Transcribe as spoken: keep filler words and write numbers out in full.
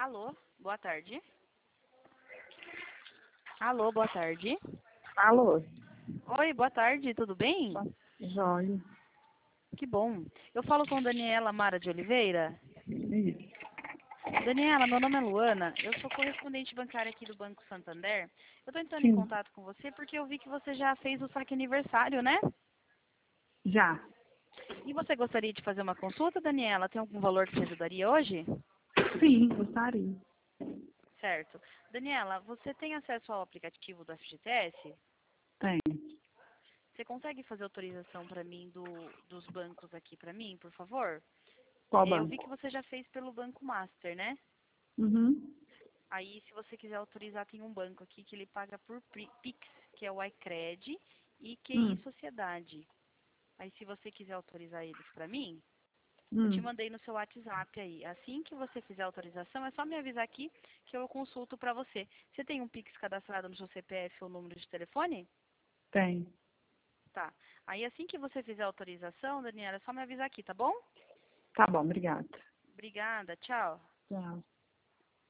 Alô, boa tarde. Alô, boa tarde. Alô? Oi, boa tarde, tudo bem? Jóia. Que bom. Eu falo com Daniela Mara de Oliveira. Isso. Daniela, meu nome é Luana, eu sou correspondente bancária aqui do Banco Santander. Eu estou entrando em Sim, contato com você porque eu vi que você já fez o saque aniversário, né? já. E você gostaria de fazer uma consulta, Daniela? Tem algum valor que te ajudaria hoje? Sim, gostaria. Certo. Daniela, você tem acesso ao aplicativo do F G T S? Tem. Você consegue fazer autorização para mim do, dos bancos aqui para mim, por favor? Qual Eu vi banco? que você já fez pelo Banco Master, né? Uhum. Aí, se você quiser autorizar, tem um banco aqui que ele paga por Pri- Pix, que é o iCred e Q I Hum. Sociedade. Aí, se você quiser autorizar eles para mim, eu te Hum. mandei no seu WhatsApp aí. Assim que você fizer a autorização, é só me avisar aqui que eu consulto para você. Você tem um Pix cadastrado no seu C P F ou número de telefone? Tem. Tá. Aí, assim que você fizer a autorização, Daniela, é só me avisar aqui, tá bom? Tá bom, obrigada. Obrigada, tchau. Tchau.